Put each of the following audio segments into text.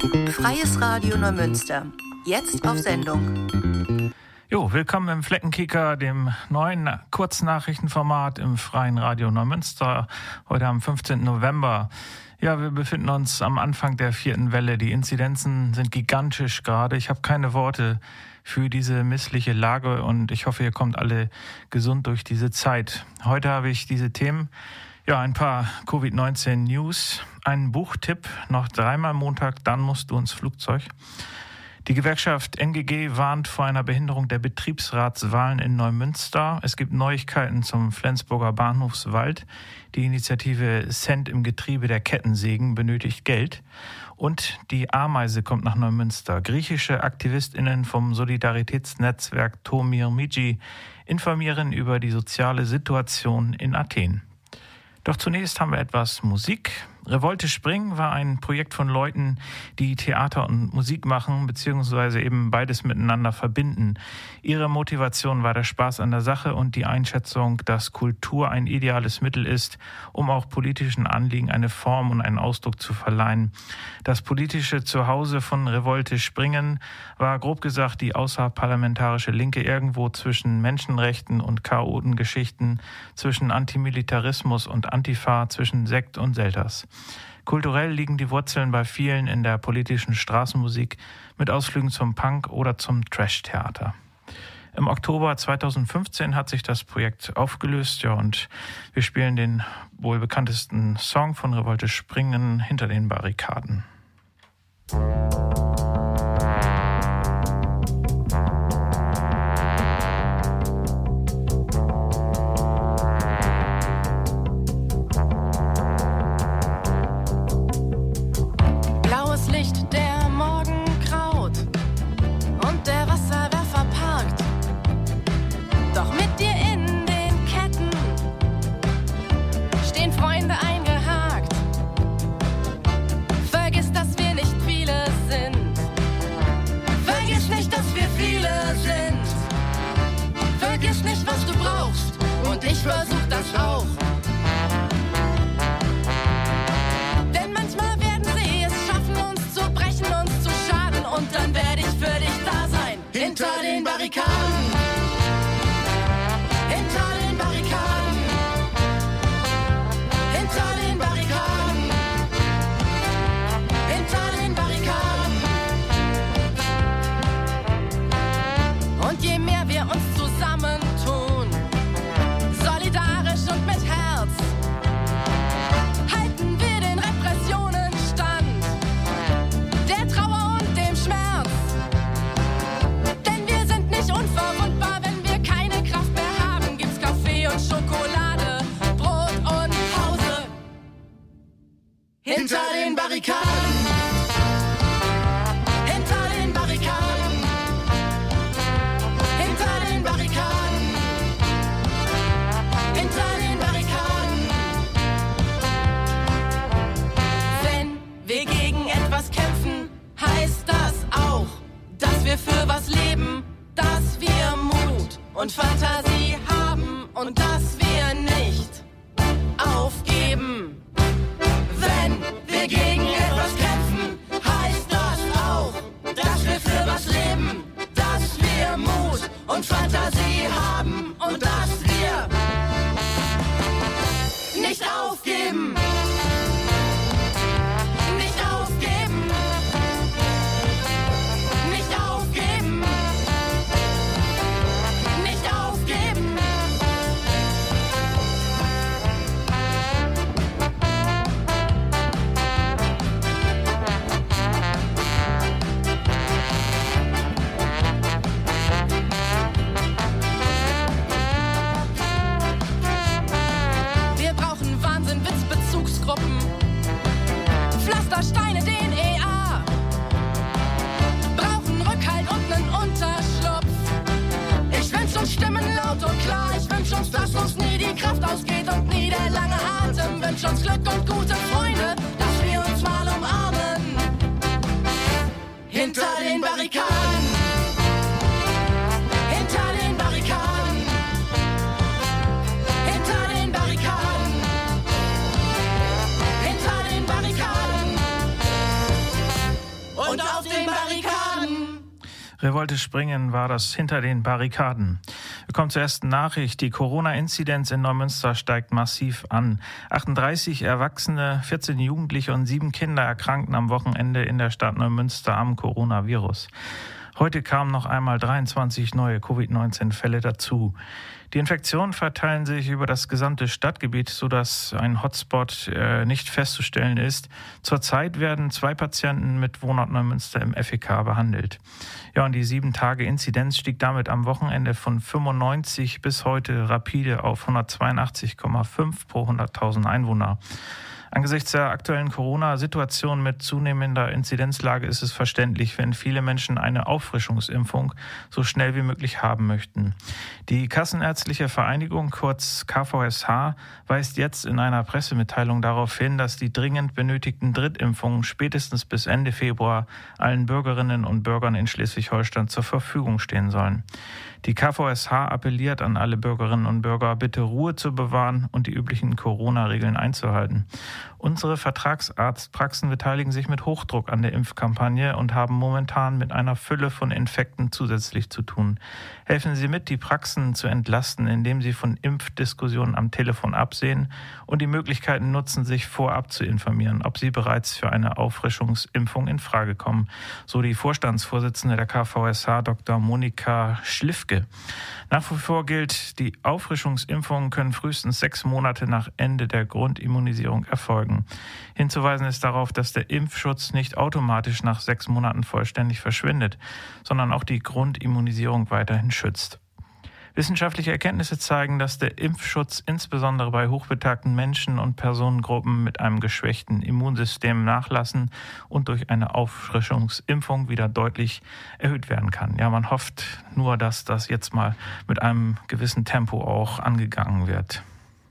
Freies Radio Neumünster. Jetzt auf Sendung. Jo, willkommen im Fleckenkicker, dem neuen Kurznachrichtenformat im Freien Radio Neumünster, heute am 15. November. Ja, wir befinden uns am Anfang der 4. Welle. Die Inzidenzen sind gigantisch gerade. Ich habe keine Worte für diese missliche Lage und ich hoffe, ihr kommt alle gesund durch diese Zeit. Heute habe ich diese Themen. Ja, ein paar Covid-19-News, einen Buchtipp, noch dreimal Montag, dann musst du ins Flugzeug. Die Gewerkschaft NGG warnt vor einer Behinderung der Betriebsratswahlen in Neumünster. Es gibt Neuigkeiten zum Flensburger Bahnhofswald. Die Initiative Cent im Getriebe der Kettensägen benötigt Geld. Und die Ameise kommt nach Neumünster. Griechische AktivistInnen vom Solidaritätsnetzwerk Tomirmiji informieren über die soziale Situation in Athen. Doch zunächst haben wir etwas Musik. Revolte Springen war ein Projekt von Leuten, die Theater und Musik machen, beziehungsweise eben beides miteinander verbinden. Ihre Motivation war der Spaß an der Sache und die Einschätzung, dass Kultur ein ideales Mittel ist, um auch politischen Anliegen eine Form und einen Ausdruck zu verleihen. Das politische Zuhause von Revolte Springen war grob gesagt die außerparlamentarische Linke irgendwo zwischen Menschenrechten und Chaotengeschichten, zwischen Antimilitarismus und Antifa, zwischen Sekt und Selters. Kulturell liegen die Wurzeln bei vielen in der politischen Straßenmusik mit Ausflügen zum Punk oder zum Trash-Theater. Im Oktober 2015 hat sich das Projekt aufgelöst, ja, und wir spielen den wohl bekanntesten Song von Revolte Springen, Hinter den Barrikaden. Ich versuch das auch. Denn manchmal werden sie es schaffen, uns zu brechen, uns zu schaden. Und dann werde ich für dich da sein. Hinter den Barrikaden. Hinter den Barrikaden. Hinter den Barrikaden. Hinter den Barrikaden. Und je mehr wir uns zusammentun, solidarisch und mit Herz, halten wir den Repressionen stand, der Trauer und dem Schmerz. Denn wir sind nicht unverwundbar, wenn wir keine Kraft mehr haben, gibt's Kaffee und Schokolade, Brot und Pause. Hinter den Barrikaden. Hinter den Barrikaden. Hinter den Barrikaden. Hinter den Barrikaden. Wenn wir gegen etwas kämpfen, heißt das auch, dass wir für was leben, dass wir Mut und Fantasie haben und dass wir nicht aufgeben. Wenn wir gegen etwas kämpfen, heißt das auch, dass wir für was leben, dass wir Mut und Fantasie haben und dass wir nicht aufgeben. Nicht aufgeben. Nicht aufgeben. Nicht aufgeben. Pflastersteine, den EA, brauchen Rückhalt und nen Unterschlupf. Ich wünsch uns Stimmen laut und klar, ich wünsch uns, dass uns nie die Kraft ausgeht und nie der lange Atem. Wünsch uns Glück und gute Freunde, dass wir uns mal umarmen. Hinter den Barrikaden. Hinter den Barrikaden. Hinter den Barrikaden. Hinter den Barrikaden. Revolte Springen war das hinter den Barrikaden. Wir kommen zur ersten Nachricht. Die Corona-Inzidenz in Neumünster steigt massiv an. 38 Erwachsene, 14 Jugendliche und 7 Kinder erkrankten am Wochenende in der Stadt Neumünster am Coronavirus. Heute kamen noch einmal 23 neue Covid-19-Fälle dazu. Die Infektionen verteilen sich über das gesamte Stadtgebiet, sodass ein Hotspot nicht festzustellen ist. Zurzeit werden 2 Patienten mit Wohnort Neumünster im FEK behandelt. Ja, und die 7-Tage-Inzidenz stieg damit am Wochenende von 95 bis heute rapide auf 182,5 pro 100.000 Einwohner. Angesichts der aktuellen Corona-Situation mit zunehmender Inzidenzlage ist es verständlich, wenn viele Menschen eine Auffrischungsimpfung so schnell wie möglich haben möchten. Die Kassenärztliche Vereinigung, kurz KVSH, weist jetzt in einer Pressemitteilung darauf hin, dass die dringend benötigten Drittimpfungen spätestens bis Ende Februar allen Bürgerinnen und Bürgern in Schleswig-Holstein zur Verfügung stehen sollen. Die KVSH appelliert an alle Bürgerinnen und Bürger, bitte Ruhe zu bewahren und die üblichen Corona-Regeln einzuhalten. Unsere Vertragsarztpraxen beteiligen sich mit Hochdruck an der Impfkampagne und haben momentan mit einer Fülle von Infekten zusätzlich zu tun. Helfen Sie mit, die Praxen zu entlasten, indem Sie von Impfdiskussionen am Telefon absehen und die Möglichkeiten nutzen, sich vorab zu informieren, ob Sie bereits für eine Auffrischungsimpfung in Frage kommen. So die Vorstandsvorsitzende der KVSH, Dr. Monika Schliffke. Nach wie vor gilt, die Auffrischungsimpfungen können frühestens 6 Monate nach Ende der Grundimmunisierung erfolgen. Hinzuweisen ist darauf, dass der Impfschutz nicht automatisch nach 6 Monaten vollständig verschwindet, sondern auch die Grundimmunisierung weiterhin schützt. Wissenschaftliche Erkenntnisse zeigen, dass der Impfschutz insbesondere bei hochbetagten Menschen und Personengruppen mit einem geschwächten Immunsystem nachlassen und durch eine Auffrischungsimpfung wieder deutlich erhöht werden kann. Ja, man hofft nur, dass das jetzt mal mit einem gewissen Tempo auch angegangen wird.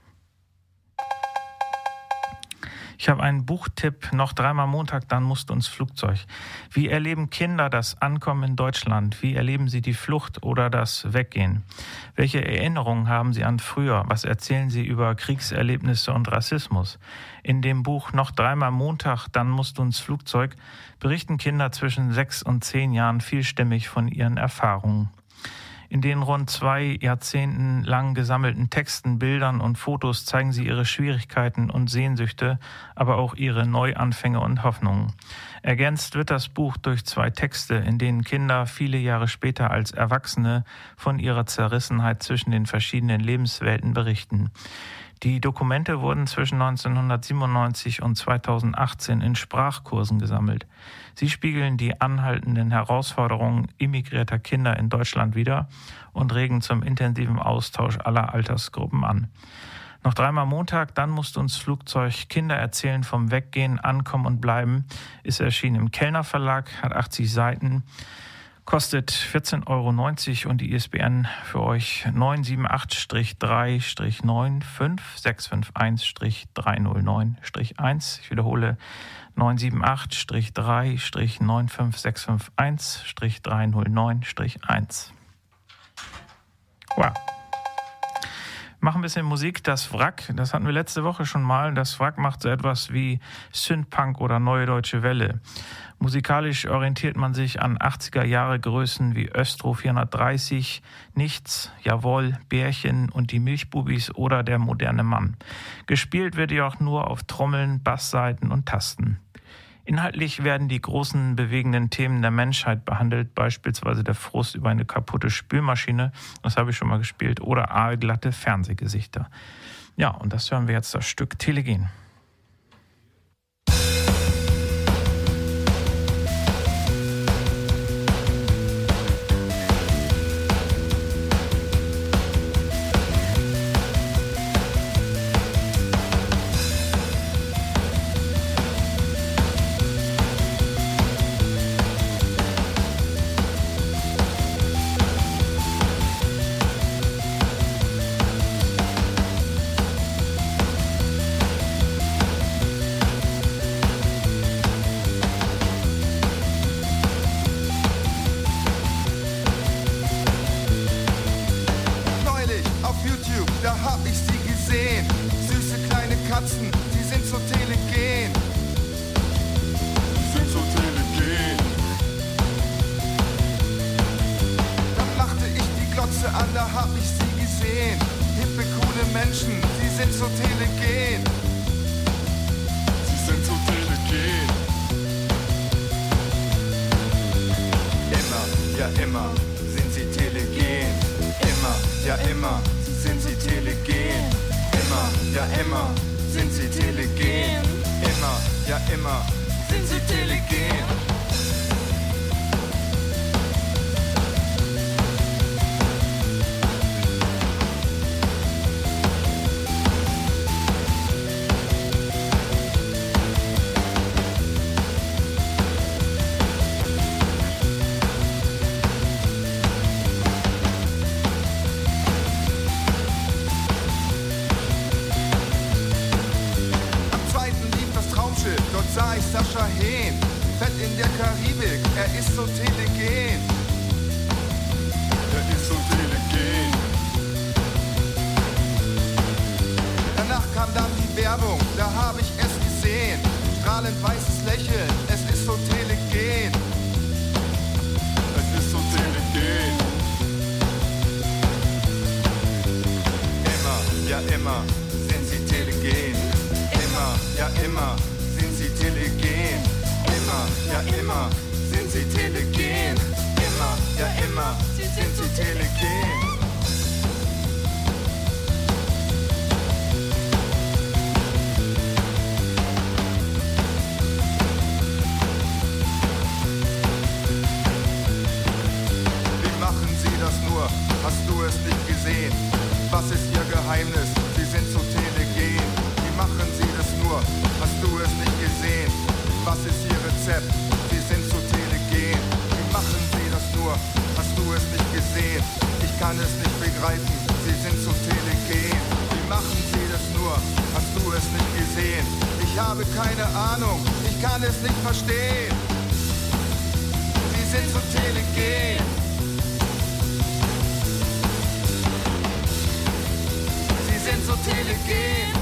Ich habe einen Buchtipp, noch 3-mal Montag, dann musst du ins Flugzeug. Wie erleben Kinder das Ankommen in Deutschland? Wie erleben sie die Flucht oder das Weggehen? Welche Erinnerungen haben sie an früher? Was erzählen sie über Kriegserlebnisse und Rassismus? In dem Buch Noch 3-mal Montag, dann musst du ins Flugzeug berichten Kinder zwischen 6 und 10 Jahren vielstimmig von ihren Erfahrungen. In den rund 2 Jahrzehnten lang gesammelten Texten, Bildern und Fotos zeigen sie ihre Schwierigkeiten und Sehnsüchte, aber auch ihre Neuanfänge und Hoffnungen. Ergänzt wird das Buch durch 2 Texte, in denen Kinder viele Jahre später als Erwachsene von ihrer Zerrissenheit zwischen den verschiedenen Lebenswelten berichten. Die Dokumente wurden zwischen 1997 und 2018 in Sprachkursen gesammelt. Sie spiegeln die anhaltenden Herausforderungen immigrierter Kinder in Deutschland wider und regen zum intensiven Austausch aller Altersgruppen an. Noch 3-mal Montag, dann musst du ins Flugzeug Kinder erzählen vom Weggehen, Ankommen und Bleiben, ist erschienen im Kellner Verlag, hat 80 Seiten. Kostet 14,90 € und die ISBN für euch 978-3-95651-309-1. Ich wiederhole 978-3-95651-309-1. Wow. Machen ein bisschen Musik. Das Wrack, das hatten wir letzte Woche schon mal. Das Wrack macht so etwas wie Synthpunk oder Neue Deutsche Welle. Musikalisch orientiert man sich an 80er-Jahre-Größen wie Östro 430, Nichts, Jawohl, Bärchen und die Milchbubis oder der moderne Mann. Gespielt wird jedoch nur auf Trommeln, Basssaiten und Tasten. Inhaltlich werden die großen bewegenden Themen der Menschheit behandelt, beispielsweise der Frust über eine kaputte Spülmaschine, das habe ich schon mal gespielt, oder aalglatte Fernsehgesichter. Ja, und das hören wir jetzt, das Stück Telegen. Menschen, sie sind so telegen. Sie sind so telegen. Immer, ja immer, sind sie telegen. Immer, ja immer, sind sie telegen. Immer, ja immer, sind sie telegen. Immer, ja immer, sind sie telegen. Sah ich Sascha Hehn, fett in der Karibik, er ist so telegen. Er ist so telegen. Danach kam dann die Werbung, da hab ich es gesehen. Strahlend weißes Lächeln, es ist so telegen. Es ist so telegen. Immer, ja immer, sind sie telegen. Immer, ja immer, sind sie telegen. Immer, ja immer, sind sie telegen. Immer, ja immer, sind sie telegen. Wie machen sie das nur? Hast du es nicht gesehen? Was ist ihr Geheimnis? Sie sind so telegen. Wie machen sie das nur? Hast du es nicht gesehen? Was ist ihr Rezept? Sie sind so telegen. Wie machen sie das nur? Hast du es nicht gesehen? Ich kann es nicht begreifen. Sie sind so telegen. Wie machen sie das nur? Hast du es nicht gesehen? Ich habe keine Ahnung. Ich kann es nicht verstehen. Sie sind so telegen. Sie sind so telegen.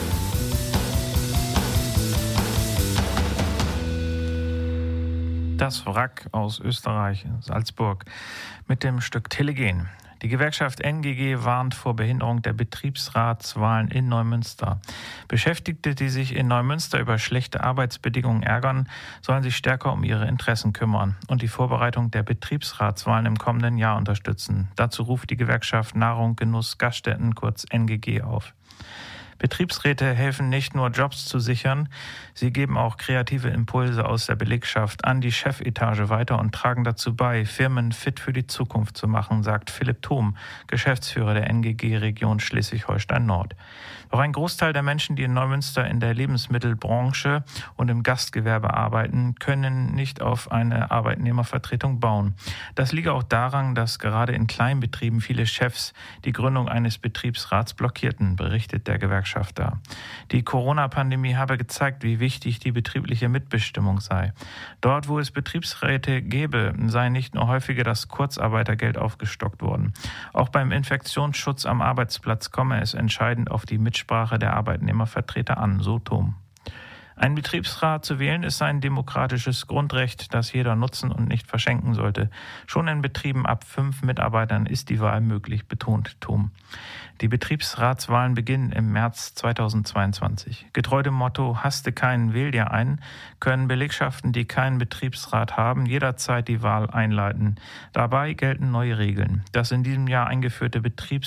Das Wrack aus Österreich, Salzburg, mit dem Stück Telegen. Die Gewerkschaft NGG warnt vor Behinderung der Betriebsratswahlen in Neumünster. Beschäftigte, die sich in Neumünster über schlechte Arbeitsbedingungen ärgern, sollen sich stärker um ihre Interessen kümmern und die Vorbereitung der Betriebsratswahlen im kommenden Jahr unterstützen. Dazu ruft die Gewerkschaft Nahrung, Genuss, Gaststätten, kurz NGG, auf. Betriebsräte helfen nicht nur, Jobs zu sichern, sie geben auch kreative Impulse aus der Belegschaft an die Chefetage weiter und tragen dazu bei, Firmen fit für die Zukunft zu machen, sagt Philipp Thom, Geschäftsführer der NGG Region Schleswig-Holstein-Nord. Auch ein Großteil der Menschen, die in Neumünster in der Lebensmittelbranche und im Gastgewerbe arbeiten, können nicht auf eine Arbeitnehmervertretung bauen. Das liege auch daran, dass gerade in Kleinbetrieben viele Chefs die Gründung eines Betriebsrats blockierten, berichtet der Gewerkschafter. Die Corona-Pandemie habe gezeigt, wie wichtig die betriebliche Mitbestimmung sei. Dort, wo es Betriebsräte gäbe, sei nicht nur häufiger das Kurzarbeitergeld aufgestockt worden. Auch beim Infektionsschutz am Arbeitsplatz komme es entscheidend auf die Mitsprache der Arbeitnehmervertreter an, so Thom. Ein Betriebsrat zu wählen ist ein demokratisches Grundrecht, das jeder nutzen und nicht verschenken sollte. Schon in Betrieben ab 5 Mitarbeitern ist die Wahl möglich, betont Thom. Die Betriebsratswahlen beginnen im März 2022. Getreu dem Motto „Haste keinen, wähl dir einen", können Belegschaften, die keinen Betriebsrat haben, jederzeit die Wahl einleiten. Dabei gelten neue Regeln. Das in diesem Jahr eingeführte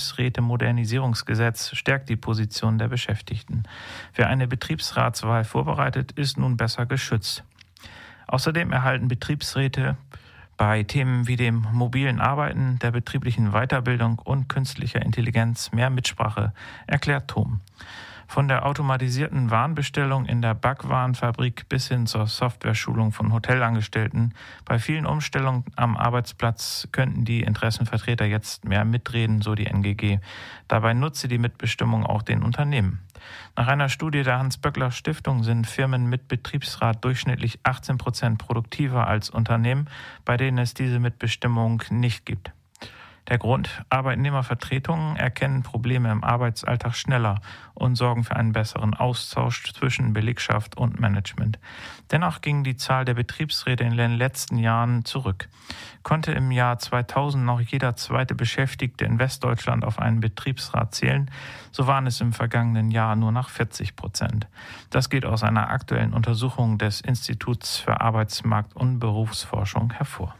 Betriebsräte-Modernisierungsgesetz stärkt die Position der Beschäftigten. Wer eine Betriebsratswahl vorbereitet, ist nun besser geschützt. Außerdem erhalten Betriebsräte bei Themen wie dem mobilen Arbeiten, der betrieblichen Weiterbildung und künstlicher Intelligenz mehr Mitsprache, erklärt Thom. Von der automatisierten Warenbestellung in der Backwarenfabrik bis hin zur Softwareschulung von Hotelangestellten. Bei vielen Umstellungen am Arbeitsplatz könnten die Interessenvertreter jetzt mehr mitreden, so die NGG. Dabei nutze die Mitbestimmung auch den Unternehmen. Nach einer Studie der Hans-Böckler-Stiftung sind Firmen mit Betriebsrat durchschnittlich 18% produktiver als Unternehmen, bei denen es diese Mitbestimmung nicht gibt. Der Grund: Arbeitnehmervertretungen erkennen Probleme im Arbeitsalltag schneller und sorgen für einen besseren Austausch zwischen Belegschaft und Management. Dennoch ging die Zahl der Betriebsräte in den letzten Jahren zurück. Konnte im Jahr 2000 noch jeder zweite Beschäftigte in Westdeutschland auf einen Betriebsrat zählen, so waren es im vergangenen Jahr nur noch 40%. Das geht aus einer aktuellen Untersuchung des Instituts für Arbeitsmarkt- und Berufsforschung hervor.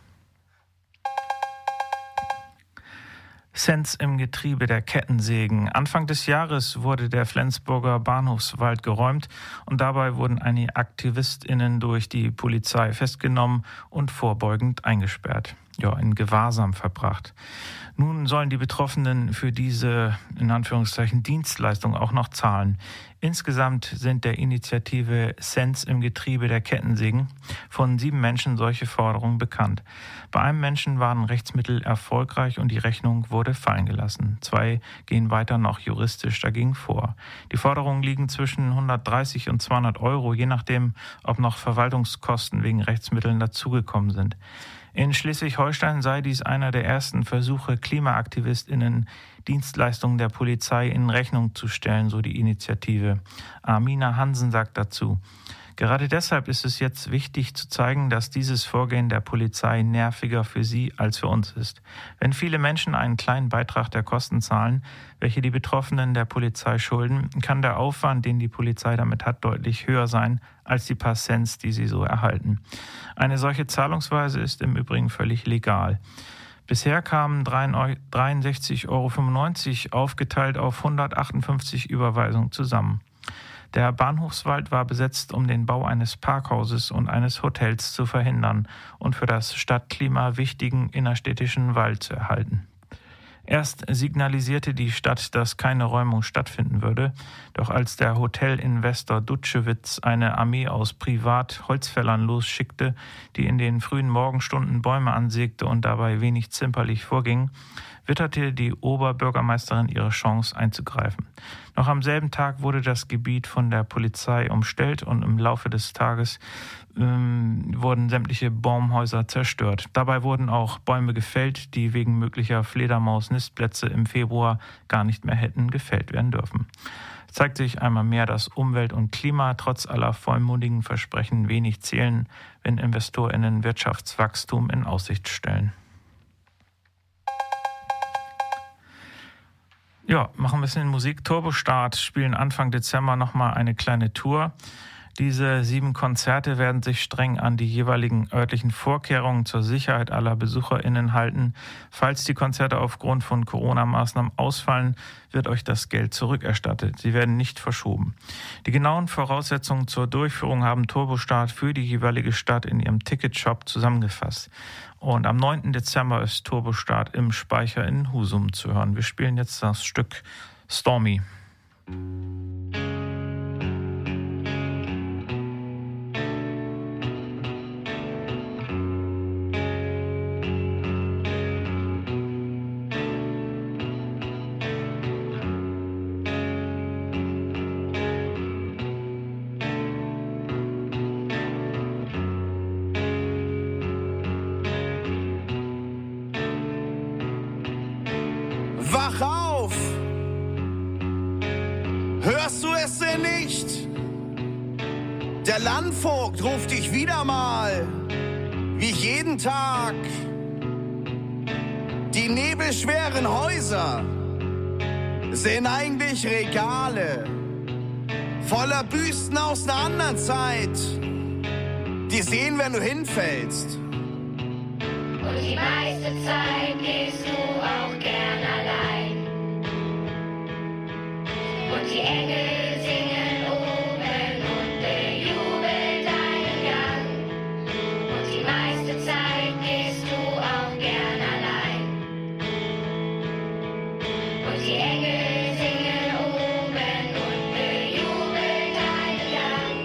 Cents im Getriebe der Kettensägen. Anfang des Jahres wurde der Flensburger Bahnhofswald geräumt und dabei wurden einige AktivistInnen durch die Polizei festgenommen und vorbeugend eingesperrt. In Gewahrsam verbracht. Nun sollen die Betroffenen für diese, in Anführungszeichen, Dienstleistung auch noch zahlen. Insgesamt sind der Initiative Cents im Getriebe der Kettensägen von 7 Menschen solche Forderungen bekannt. Bei einem Menschen waren Rechtsmittel erfolgreich und die Rechnung wurde fallen gelassen. 2 gehen weiter noch juristisch dagegen vor. Die Forderungen liegen zwischen 130 und 200 Euro, je nachdem, ob noch Verwaltungskosten wegen Rechtsmitteln dazugekommen sind. In Schleswig-Holstein sei dies einer der ersten Versuche, KlimaaktivistInnen Dienstleistungen der Polizei in Rechnung zu stellen, so die Initiative. Amina Hansen sagt dazu: Gerade deshalb ist es jetzt wichtig zu zeigen, dass dieses Vorgehen der Polizei nerviger für sie als für uns ist. Wenn viele Menschen einen kleinen Beitrag der Kosten zahlen, welche die Betroffenen der Polizei schulden, kann der Aufwand, den die Polizei damit hat, deutlich höher sein als die paar Cents, die sie so erhalten. Eine solche Zahlungsweise ist im Übrigen völlig legal. Bisher kamen 63,95 Euro aufgeteilt auf 158 Überweisungen zusammen. Der Bahnhofswald war besetzt, um den Bau eines Parkhauses und eines Hotels zu verhindern und für das Stadtklima wichtigen innerstädtischen Wald zu erhalten. Erst signalisierte die Stadt, dass keine Räumung stattfinden würde, doch als der Hotelinvestor Dutschewitz eine Armee aus Privat-Holzfällern losschickte, die in den frühen Morgenstunden Bäume ansägte und dabei wenig zimperlich vorging, witterte die Oberbürgermeisterin ihre Chance einzugreifen. Noch am selben Tag wurde das Gebiet von der Polizei umstellt und im Laufe des Tages wurden sämtliche Baumhäuser zerstört. Dabei wurden auch Bäume gefällt, die wegen möglicher Fledermaus-Nistplätze im Februar gar nicht mehr hätten gefällt werden dürfen. Es zeigt sich einmal mehr, dass Umwelt und Klima trotz aller vollmundigen Versprechen wenig zählen, wenn InvestorInnen Wirtschaftswachstum in Aussicht stellen. Machen ein bisschen Musik. Turbostart spielen Anfang Dezember nochmal eine kleine Tour. Diese 7 Konzerte werden sich streng an die jeweiligen örtlichen Vorkehrungen zur Sicherheit aller BesucherInnen halten. Falls die Konzerte aufgrund von Corona-Maßnahmen ausfallen, wird euch das Geld zurückerstattet. Sie werden nicht verschoben. Die genauen Voraussetzungen zur Durchführung haben Turbostart für die jeweilige Stadt in ihrem Ticketshop zusammengefasst. Und am 9. Dezember ist Turbostart im Speicher in Husum zu hören. Wir spielen jetzt das Stück Stormy. Wach auf! Hörst du es denn nicht? Der Landvogt ruft dich wieder mal, wie jeden Tag. Die nebelschweren Häuser sind eigentlich Regale, voller Büsten aus einer anderen Zeit. Die sehen, wenn du hinfällst. Und die meiste Zeit gehst du auch gern allein. Und die Engel singen oben und bejubeln deinen Gang. Und die meiste Zeit gehst du auch gern allein. Und die Engel singen oben und bejubeln deinen Gang.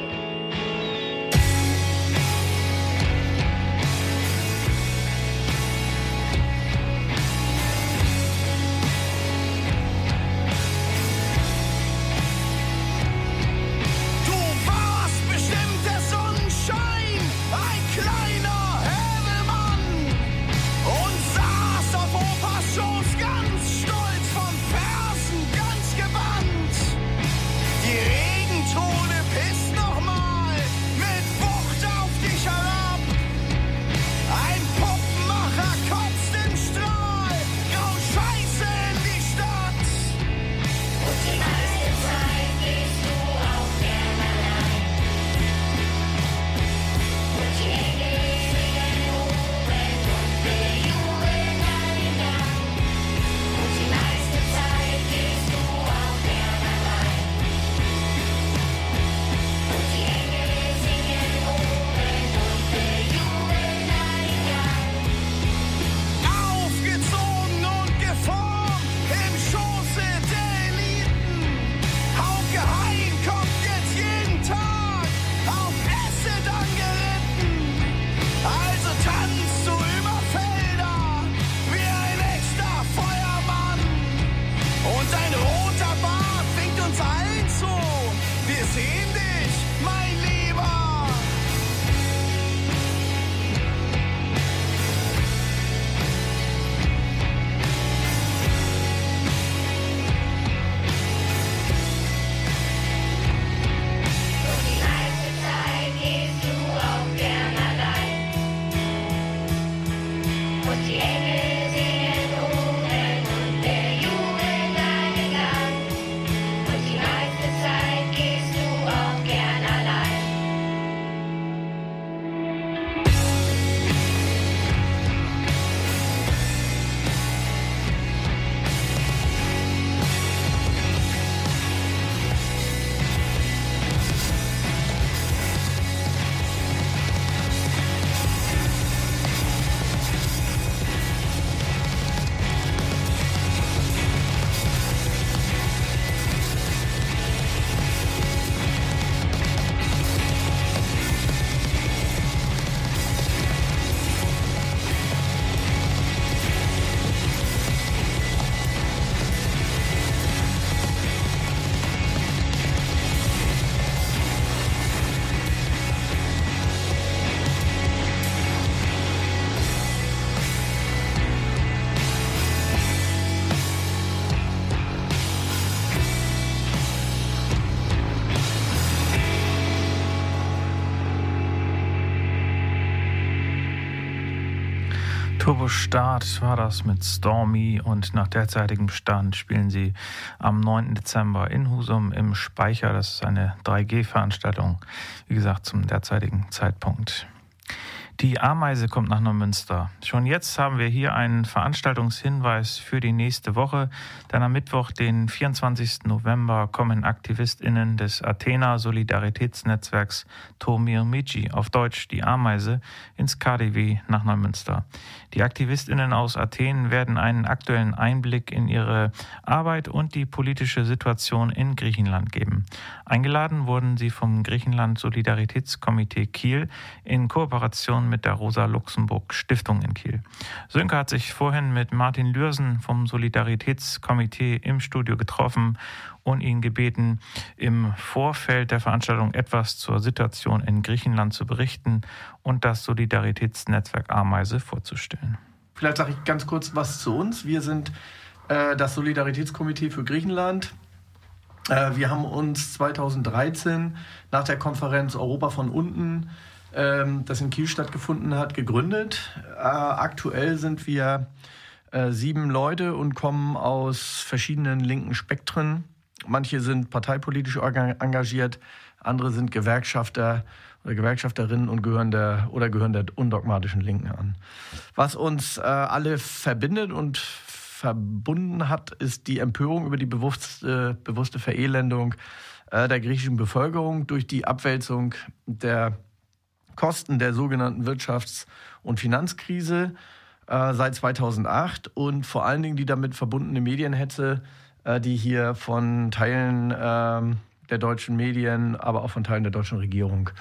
Turbostart war das mit Stormy und nach derzeitigem Stand spielen sie am 9. Dezember in Husum im Speicher. Das ist eine 3G-Veranstaltung, wie gesagt, zum derzeitigen Zeitpunkt. Die Ameise kommt nach Neumünster. Schon jetzt haben wir hier einen Veranstaltungshinweis für die nächste Woche. Denn am Mittwoch, den 24. November, kommen AktivistInnen des Athena Solidaritätsnetzwerks Tomirmici, auf Deutsch die Ameise, ins KDW nach Neumünster. Die AktivistInnen aus Athen werden einen aktuellen Einblick in ihre Arbeit und die politische Situation in Griechenland geben. Eingeladen wurden sie vom Griechenland Solidaritätskomitee Kiel in Kooperation mit der Rosa-Luxemburg-Stiftung in Kiel. Sönke hat sich vorhin mit Martin Lürsen vom Solidaritätskomitee im Studio getroffen und ihn gebeten, im Vorfeld der Veranstaltung etwas zur Situation in Griechenland zu berichten und das Solidaritätsnetzwerk Ameise vorzustellen. Vielleicht sage ich ganz kurz was zu uns. Wir sind das Solidaritätskomitee für Griechenland. Wir haben uns 2013 nach der Konferenz Europa von unten, das in Kiel stattgefunden hat, gegründet. Aktuell sind wir 7 Leute und kommen aus verschiedenen linken Spektren. Manche sind parteipolitisch engagiert, andere sind Gewerkschafter oder Gewerkschafterinnen und gehören der undogmatischen Linken an. Was uns alle verbindet und verbunden hat, ist die Empörung über die bewusste Verelendung der griechischen Bevölkerung durch die Abwälzung der Kosten der sogenannten Wirtschafts- und Finanzkrise seit 2008 und vor allen Dingen die damit verbundene Medienhetze, die hier von Teilen der deutschen Medien, aber auch von Teilen der deutschen Regierung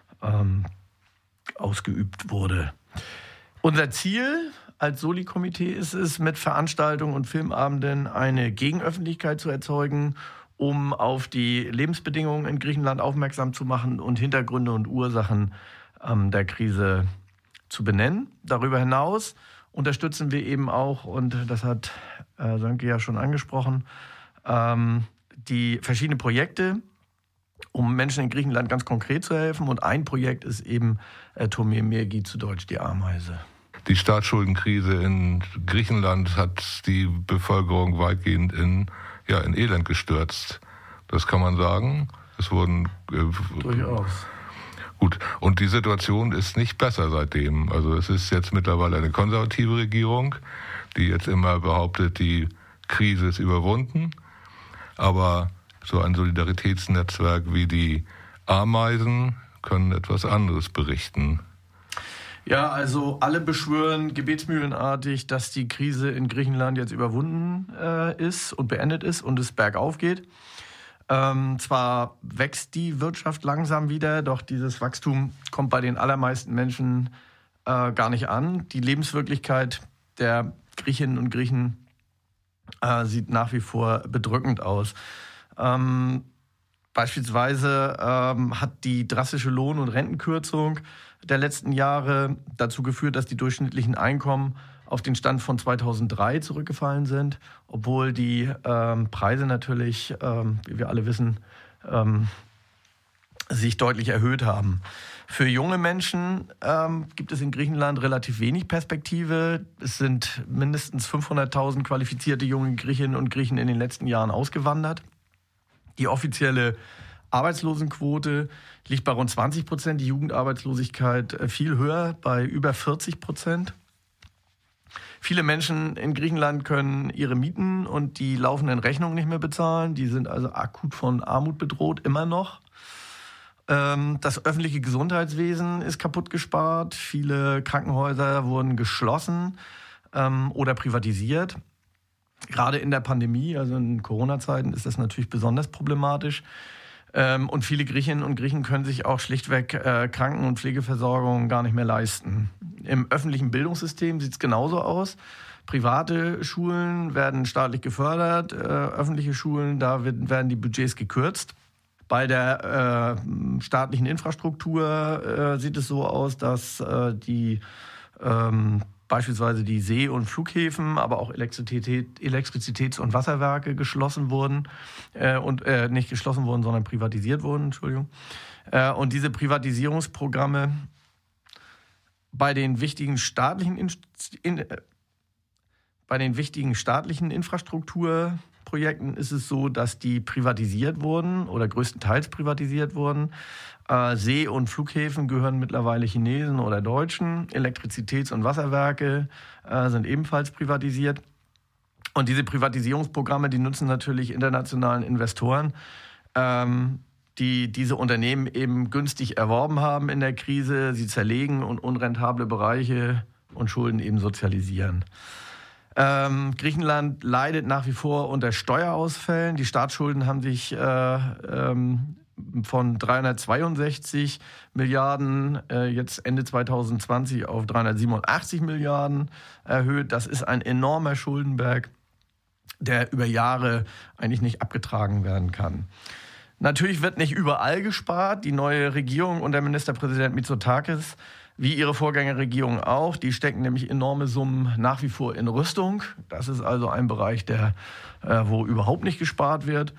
ausgeübt wurde. Unser Ziel als Soli-Komitee ist es, mit Veranstaltungen und Filmabenden eine Gegenöffentlichkeit zu erzeugen, um auf die Lebensbedingungen in Griechenland aufmerksam zu machen und Hintergründe und Ursachen der Krise zu benennen. Darüber hinaus unterstützen wir eben auch, und das hat Sönke ja schon angesprochen, die verschiedenen Projekte, um Menschen in Griechenland ganz konkret zu helfen. Und ein Projekt ist eben Tomirmici, zu Deutsch die Ameise. Die Staatsschuldenkrise in Griechenland hat die Bevölkerung weitgehend in Elend gestürzt. Das kann man sagen. Es wurden Durchaus. Gut, und die Situation ist nicht besser seitdem. Also es ist jetzt mittlerweile eine konservative Regierung, die jetzt immer behauptet, die Krise ist überwunden. Aber so ein Solidaritätsnetzwerk wie die Ameisen können etwas anderes berichten. Ja, also alle beschwören gebetsmühlenartig, dass die Krise in Griechenland jetzt überwunden ist und beendet ist und es bergauf geht. Zwar wächst die Wirtschaft langsam wieder, doch dieses Wachstum kommt bei den allermeisten Menschen gar nicht an. Die Lebenswirklichkeit der Griechinnen und Griechen sieht nach wie vor bedrückend aus. Beispielsweise hat die drastische Lohn- und Rentenkürzung der letzten Jahre dazu geführt, dass die durchschnittlichen Einkommen auf den Stand von 2003 zurückgefallen sind, obwohl die Preise natürlich, wie wir alle wissen, sich deutlich erhöht haben. Für junge Menschen gibt es in Griechenland relativ wenig Perspektive. Es sind mindestens 500.000 qualifizierte junge Griechinnen und Griechen in den letzten Jahren ausgewandert. Die offizielle Arbeitslosenquote liegt bei rund 20%, die Jugendarbeitslosigkeit viel höher, bei über 40%. Viele Menschen in Griechenland können ihre Mieten und die laufenden Rechnungen nicht mehr bezahlen. Die sind also akut von Armut bedroht, immer noch. Das öffentliche Gesundheitswesen ist kaputt gespart. Viele Krankenhäuser wurden geschlossen oder privatisiert. Gerade in der Pandemie, also in Corona-Zeiten, ist das natürlich besonders problematisch. Und viele Griechinnen und Griechen können sich auch schlichtweg Kranken- und Pflegeversorgung gar nicht mehr leisten. Im öffentlichen Bildungssystem sieht es genauso aus. Private Schulen werden staatlich gefördert, öffentliche Schulen, da werden die Budgets gekürzt. Bei der staatlichen Infrastruktur sieht es so aus, dass beispielsweise die See- und Flughäfen, aber auch Elektrizitäts- und Wasserwerke geschlossen wurden nicht geschlossen wurden, sondern privatisiert wurden, Entschuldigung. Und diese Privatisierungsprogramme Bei den wichtigen staatlichen Infrastrukturprojekten ist es so, dass die privatisiert wurden oder größtenteils privatisiert wurden. See- und Flughäfen gehören mittlerweile Chinesen oder Deutschen. Elektrizitäts- und Wasserwerke sind ebenfalls privatisiert. Und diese Privatisierungsprogramme, die nutzen natürlich internationalen Investoren, die diese Unternehmen eben günstig erworben haben in der Krise. Sie zerlegen und unrentable Bereiche und Schulden eben sozialisieren. Griechenland leidet nach wie vor unter Steuerausfällen. Die Staatsschulden haben sich von 362 Milliarden jetzt Ende 2020 auf 387 Milliarden erhöht. Das ist ein enormer Schuldenberg, der über Jahre eigentlich nicht abgetragen werden kann. Natürlich wird nicht überall gespart. Die neue Regierung und der Ministerpräsident Mitsotakis, wie ihre Vorgängerregierung auch, die stecken nämlich enorme Summen nach wie vor in Rüstung. Das ist also ein Bereich, wo überhaupt nicht gespart wird.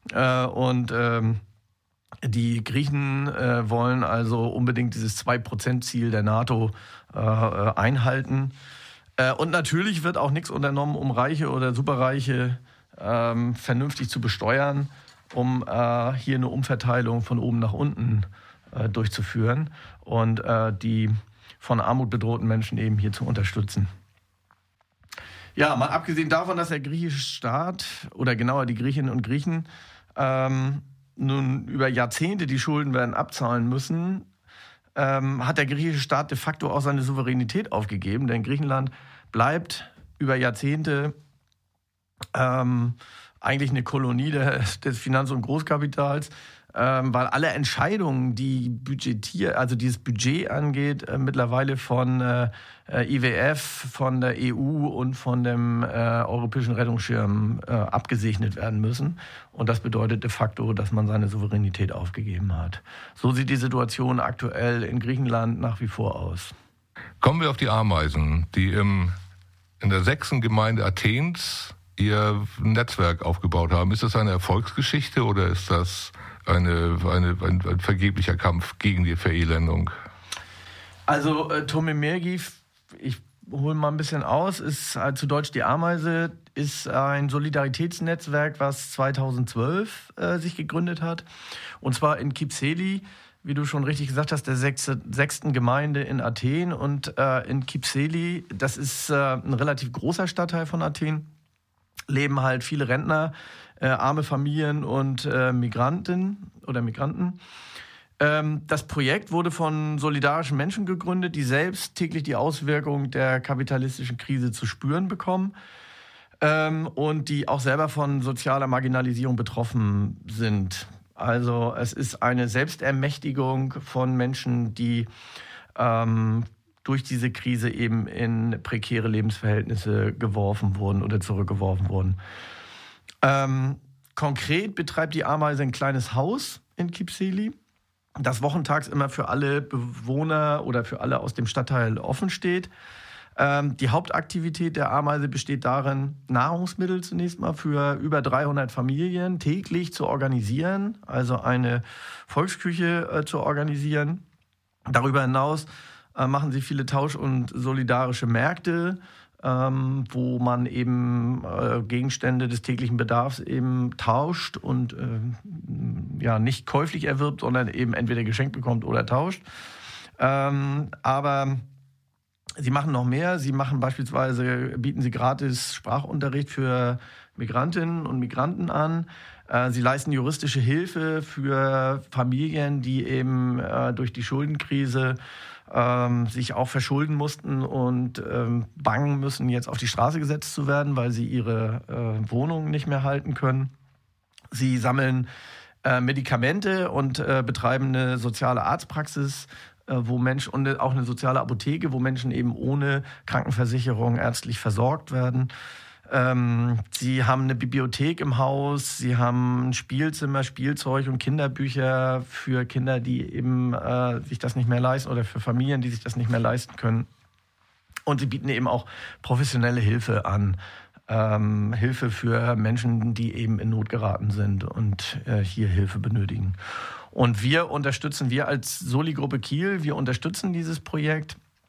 Die Griechen wollen also unbedingt dieses 2%-Ziel der NATO einhalten. Und natürlich wird auch nichts unternommen, um Reiche oder Superreiche vernünftig zu besteuern, um hier eine Umverteilung von oben nach unten durchzuführen und die von Armut bedrohten Menschen eben hier zu unterstützen. Ja, mal abgesehen davon, dass der griechische Staat oder genauer die Griechinnen und Griechen nun über Jahrzehnte die Schulden werden abzahlen müssen, hat der griechische Staat de facto auch seine Souveränität aufgegeben. Denn Griechenland bleibt über Jahrzehnte eigentlich eine Kolonie des Finanz- und Großkapitals, weil alle Entscheidungen, die dieses Budget angeht, mittlerweile von IWF, von der EU und von dem Europäischen Rettungsschirm abgesegnet werden müssen. Und das bedeutet de facto, dass man seine Souveränität aufgegeben hat. So sieht die Situation aktuell in Griechenland nach wie vor aus. Kommen wir auf die Ameisen, die in der 6. Gemeinde Athens ihr Netzwerk aufgebaut haben. Ist das eine Erfolgsgeschichte oder ist das ein vergeblicher Kampf gegen die Verelendung? Also Tomemergi, ich hole mal ein bisschen aus, ist zu Deutsch die Ameise, ist ein Solidaritätsnetzwerk, was 2012 sich gegründet hat. Und zwar in Kypseli, wie du schon richtig gesagt hast, der 6. Gemeinde in Athen. Und in Kypseli, das ist ein relativ großer Stadtteil von Athen, leben halt viele Rentner, arme Familien und Migranten. Das Projekt wurde von solidarischen Menschen gegründet, die selbst täglich die Auswirkungen der kapitalistischen Krise zu spüren bekommen und die auch selber von sozialer Marginalisierung betroffen sind. Also es ist eine Selbstermächtigung von Menschen, die durch diese Krise eben in prekäre Lebensverhältnisse geworfen wurden oder zurückgeworfen wurden. Konkret betreibt die Ameise ein kleines Haus in Kypseli, das wochentags immer für alle Bewohner oder für alle aus dem Stadtteil offen steht. Die Hauptaktivität der Ameise besteht darin, Nahrungsmittel zunächst mal für über 300 Familien täglich zu organisieren, also eine Volksküche zu organisieren. Darüber hinaus machen sie viele Tausch- und solidarische Märkte, wo man eben Gegenstände des täglichen Bedarfs eben tauscht und nicht käuflich erwirbt, sondern eben entweder geschenkt bekommt oder tauscht. Aber sie machen noch mehr. Sie machen beispielsweise, bieten sie gratis Sprachunterricht für Migrantinnen und Migranten an. Sie leisten juristische Hilfe für Familien, die eben durch die Schuldenkrise sich auch verschulden mussten und bangen müssen, jetzt auf die Straße gesetzt zu werden, weil sie ihre Wohnungen nicht mehr halten können. Sie sammeln Medikamente und betreiben eine soziale Arztpraxis, und auch eine soziale Apotheke, wo Menschen eben ohne Krankenversicherung ärztlich versorgt werden. Sie haben eine Bibliothek im Haus, sie haben ein Spielzimmer, Spielzeug und Kinderbücher für Kinder, die eben sich das nicht mehr leisten oder für Familien, die sich das nicht mehr leisten können. Und sie bieten eben auch professionelle Hilfe an. Hilfe für Menschen, die eben in Not geraten sind und hier Hilfe benötigen. Und wir als Soli-Gruppe Kiel, wir unterstützen dieses Projekt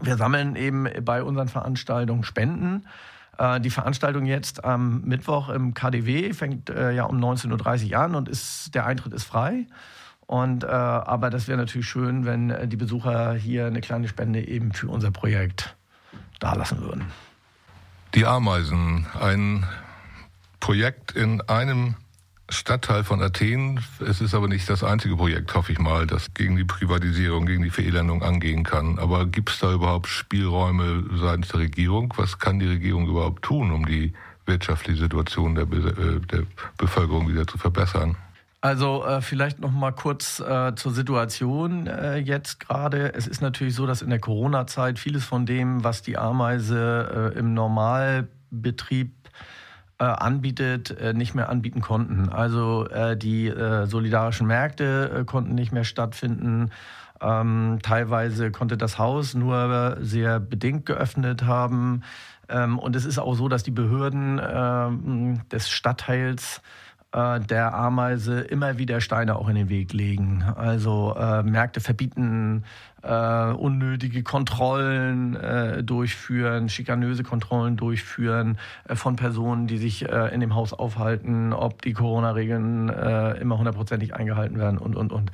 Wir sammeln eben bei unseren Veranstaltungen Spenden. Die Veranstaltung jetzt am Mittwoch im KDW fängt ja um 19.30 Uhr an und der Eintritt ist frei. Aber das wäre natürlich schön, wenn die Besucher hier eine kleine Spende eben für unser Projekt dalassen würden. Die Ameisen, ein Projekt in einem Stadtteil von Athen. Es ist aber nicht das einzige Projekt, hoffe ich mal, das gegen die Privatisierung, gegen die Verelendung angehen kann. Aber gibt es da überhaupt Spielräume seitens der Regierung? Was kann die Regierung überhaupt tun, um die wirtschaftliche Situation der Bevölkerung wieder zu verbessern? Also vielleicht noch mal kurz zur Situation jetzt gerade. Es ist natürlich so, dass in der Corona-Zeit vieles von dem, was die Ameise im Normalbetrieb anbietet, nicht mehr anbieten konnten. Also die solidarischen Märkte konnten nicht mehr stattfinden. Teilweise konnte das Haus nur sehr bedingt geöffnet haben. Und es ist auch so, dass die Behörden des Stadtteils der Ameise immer wieder Steine auch in den Weg legen. Also Märkte verbieten, unnötige Kontrollen durchführen, schikanöse Kontrollen durchführen von Personen, die sich in dem Haus aufhalten, ob die Corona-Regeln immer 100% eingehalten werden und.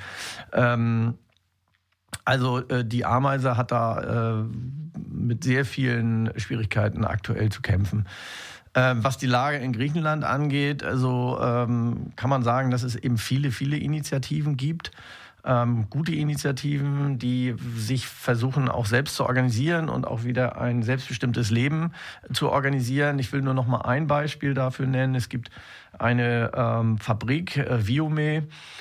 Also die Ameise hat da mit sehr vielen Schwierigkeiten aktuell zu kämpfen. Was die Lage in Griechenland angeht, also kann man sagen, dass es eben viele Initiativen gibt. Gute Initiativen, die sich versuchen, auch selbst zu organisieren und auch wieder ein selbstbestimmtes Leben zu organisieren. Ich will nur noch mal ein Beispiel dafür nennen. Es gibt eine Fabrik, Viome.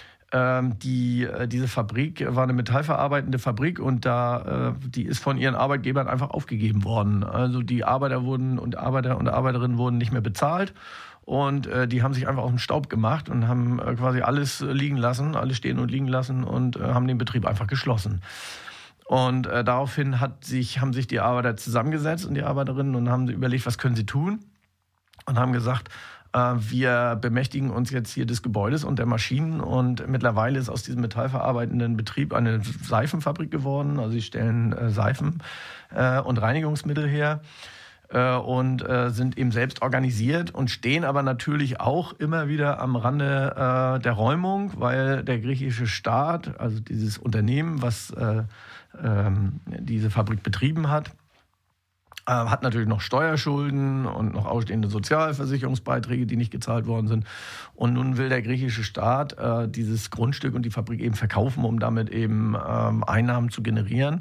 Diese Fabrik war eine metallverarbeitende Fabrik und die ist von ihren Arbeitgebern einfach aufgegeben worden. Also die Arbeiter und Arbeiterinnen wurden nicht mehr bezahlt und die haben sich einfach auf den Staub gemacht und haben quasi alles liegen lassen, alles stehen und liegen lassen und haben den Betrieb einfach geschlossen. Und daraufhin haben sich die Arbeiter zusammengesetzt und die Arbeiterinnen und haben überlegt, was können sie tun, und haben gesagt, wir bemächtigen uns jetzt hier des Gebäudes und der Maschinen, und mittlerweile ist aus diesem metallverarbeitenden Betrieb eine Seifenfabrik geworden. Also sie stellen Seifen und Reinigungsmittel her und sind eben selbst organisiert und stehen aber natürlich auch immer wieder am Rande der Räumung, weil der griechische Staat, also dieses Unternehmen, was diese Fabrik betrieben hat natürlich noch Steuerschulden und noch ausstehende Sozialversicherungsbeiträge, die nicht gezahlt worden sind. Und nun will der griechische Staat dieses Grundstück und die Fabrik eben verkaufen, um damit eben Einnahmen zu generieren.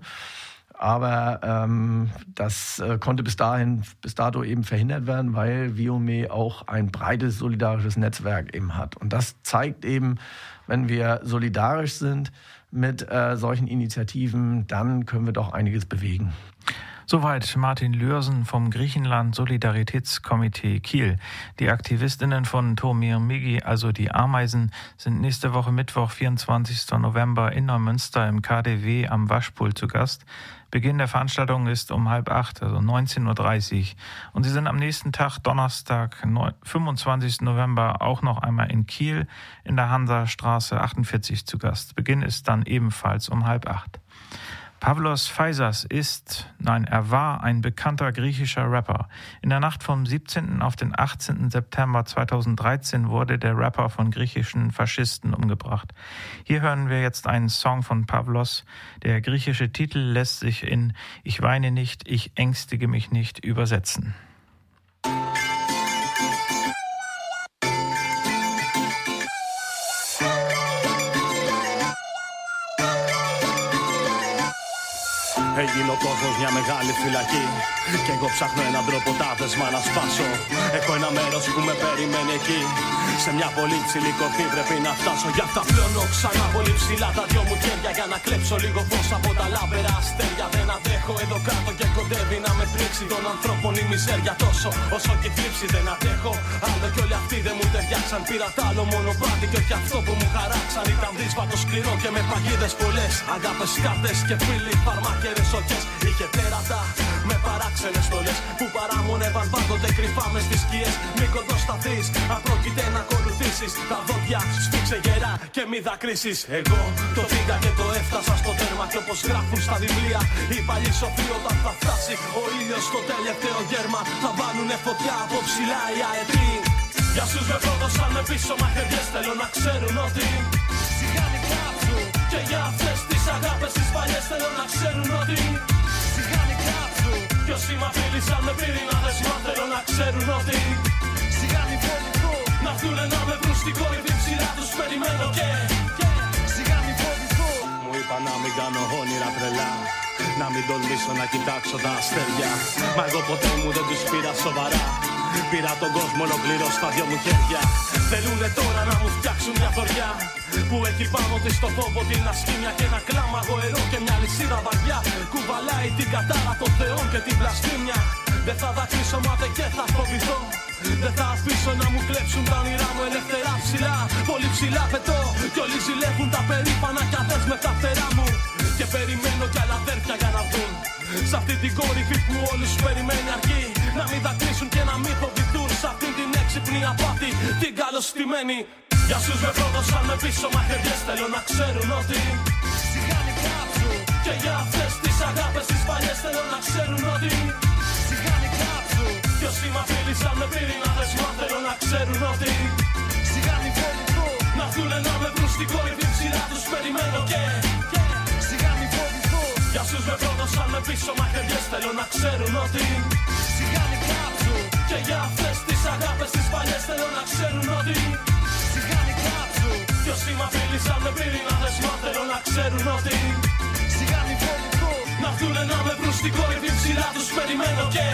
Aber das konnte bis dato eben verhindert werden, weil Viome auch ein breites solidarisches Netzwerk eben hat. Und das zeigt eben, wenn wir solidarisch sind mit solchen Initiativen, dann können wir doch einiges bewegen. Soweit Martin Lürsen vom Griechenland Solidaritätskomitee Kiel. Die Aktivistinnen von Tomir Migi, also die Ameisen, sind nächste Woche Mittwoch, 24. November in Neumünster im KDW am Waschpult zu Gast. Beginn der Veranstaltung ist um 7:30, also 19.30 Uhr. Und sie sind am nächsten Tag, Donnerstag, 25. November, auch noch einmal in Kiel in der Hansastraße 48 zu Gast. Beginn ist dann ebenfalls um 7:30. Pavlos Faisas er war ein bekannter griechischer Rapper. In der Nacht vom 17. auf den 18. September 2013 wurde der Rapper von griechischen Faschisten umgebracht. Hier hören wir jetzt einen Song von Pavlos. Der griechische Titel lässt sich in "Ich weine nicht, ich ängstige mich nicht" übersetzen. Έγινε ο κόσμος μια μεγάλη φυλακή κι εγώ ψάχνω έναν τρόπο τάδεσμα να σπάσω. Έχω ένα μέρος που με περιμένει εκεί, σε μια πολύ ψηλή κορφή πρέπει να φτάσω. Γι' αυτά πλώνω ξανά πολύ ψηλά τα δυο μου χέρια για να κλέψω λίγο φως από τα λάμπερα αστέρια. Δεν αντέχω εδώ κάτω και κοντεύει να με τρίξει των ανθρώπων η μιζέρια τόσο όσο και θλίψη δεν αντέχω. Άλλο κι όλοι αυτοί δεν μου ταιριάξαν. Πήρα τ' άλλο μονοπάτι και όχι αυτό που μου χαράξαν. Ήταν δύσβατο σκληρό και με παγίδες πολλές. Αγάπες, κάρτες και φίλοι, φαρμάκερες. Είχε τέρατα με παράξενες στολές που παράμονευαν πάντοτε κρυφά μες στις σκιές. Μη κοντοσταθείς, αν πρόκειται να ακολουθείς κλείσεις τα δόντια, σφίξε γερά και μη δακρύσεις. Εγώ το πήγα και το έφτασα στο τέρμα. Και όπως γράφουν στα βιβλία οι παλιοί σοφοί, όταν θα φτάσει ο ήλιος στο τελευταίο γέρμα, θα βάνουνε φωτιά από ψηλά οι αετοί. Για σους με πρόδωσαν με πίσω μαχαιριές, θέλω να ξέρουν ότι σιγάνι κάψου. Και για αυτές τις αγάπες τις παλιές θέλω να ξέρουν ότι σιγάνι κάψου. Κι όσοι μ' απειλήσαν με πυρηνάδες, μα θέλω να ξέρουν ότι σιγάνι φοβηθώ. Να έρθουνε να με βρουν στην κορυφή ψηλά, τους περιμένω και σιγάνι φοβηθώ. Μου είπα να μην κάνω όνειρα τρελά, να μην τολμήσω να κοιτάξω τα αστέρια. Μα εγώ ποτέ μου δεν τους πήρα σοβαρά. Πήρα τον κόσμο ολοκληρώ στα δυο μου χέρια. Θέλουνε τώρα να μου φτιάξουν μια χωριά που έχει πάνω της το φόβο, την ασκήμια και ένα κλάμα γοερό και μια λυσίδα βαριά. Κουβαλάει την κατάρα των θεών και την βλασφήμια. Δεν θα δακρύσω μάται και θα φοβηθώ. Δεν θα αφήσω να μου κλέψουν τα όνειρά μου ελεύθερα ψηλά. Πολύ ψηλά πετώ κι όλοι ζηλεύουν τα περήφανα κι αδές με τα φτερά μου. Και περιμένω κι άλλα αδέρφια για να βγουν σ' αυτή την κορυφή που όλους περιμένει αρκεί. Να μην δακρύσουν και να μην φοβηθούν σ' αυτή την έξυπνη απάτη, την καλωστημένη. Για σους με πρόδωσαν με πίσω μαχαιριές, θέλω να ξέρουν ότι σιγάνι κάψου. Και για αυτές τις αγάπες τις παλιές θέλω να ξέρουν ότι σιγάνι κάψου. Κι όσοι μ' απειλήσαν με πυρηνάδες, μα θέλω να ξέρουν ότι σιγάνι φοβηθώ. Να έρθουνε να με βρουν στην κορυφή ψηλά, τους περιμένω και σιγάνι φοβηθώ. Για σους με πρόδωσαν με πίσω μαχαιριές, θέλω να ξέρουν ότι σιγάνι κάψου. Και για αυτές τις αγάπες τις παλιές θέλω να ξέρουν ότι σιγάνι κάψου. Κι όσοι μ' απειλήσαν με πυρηνάδες, μα θέλω να ξέρουν ότι σιγάνι φοβηθώ. Να έρθουνε να με βρουν στην κορυφή ψηλά, τους περιμένω και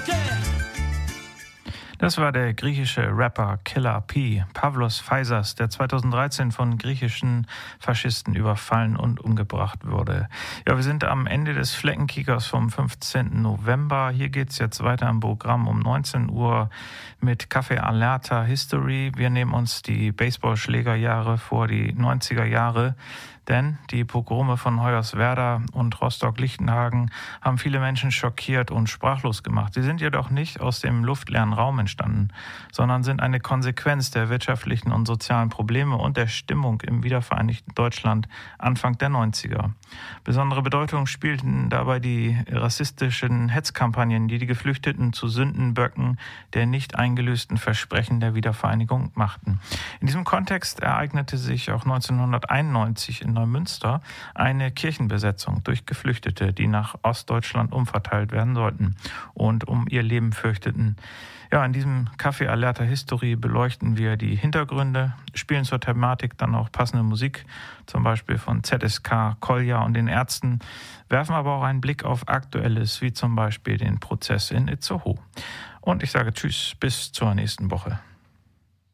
Das war der griechische Rapper Killer P, Pavlos Phaisas, der 2013 von griechischen Faschisten überfallen und umgebracht wurde. Ja, wir sind am Ende des Fleckenkickers vom 15. November. Hier geht es jetzt weiter im Programm um 19 Uhr mit Café Alerta History. Wir nehmen uns die Baseballschlägerjahre vor, die 90er Jahre. Denn die Pogrome von Hoyerswerda und Rostock-Lichtenhagen haben viele Menschen schockiert und sprachlos gemacht. Sie sind jedoch nicht aus dem luftleeren Raum entstanden, sondern sind eine Konsequenz der wirtschaftlichen und sozialen Probleme und der Stimmung im wiedervereinigten Deutschland Anfang der 90er. Besondere Bedeutung spielten dabei die rassistischen Hetzkampagnen, die die Geflüchteten zu Sündenböcken der nicht eingelösten Versprechen der Wiedervereinigung machten. In diesem Kontext ereignete sich auch 1991 in Neumünster eine Kirchenbesetzung durch Geflüchtete, die nach Ostdeutschland umverteilt werden sollten und um ihr Leben fürchteten. Ja, in diesem Café Alerta History beleuchten wir die Hintergründe, spielen zur Thematik dann auch passende Musik, zum Beispiel von ZSK, Kolja und den Ärzten, werfen aber auch einen Blick auf Aktuelles, wie zum Beispiel den Prozess in Itzehoe. Und ich sage Tschüss, bis zur nächsten Woche.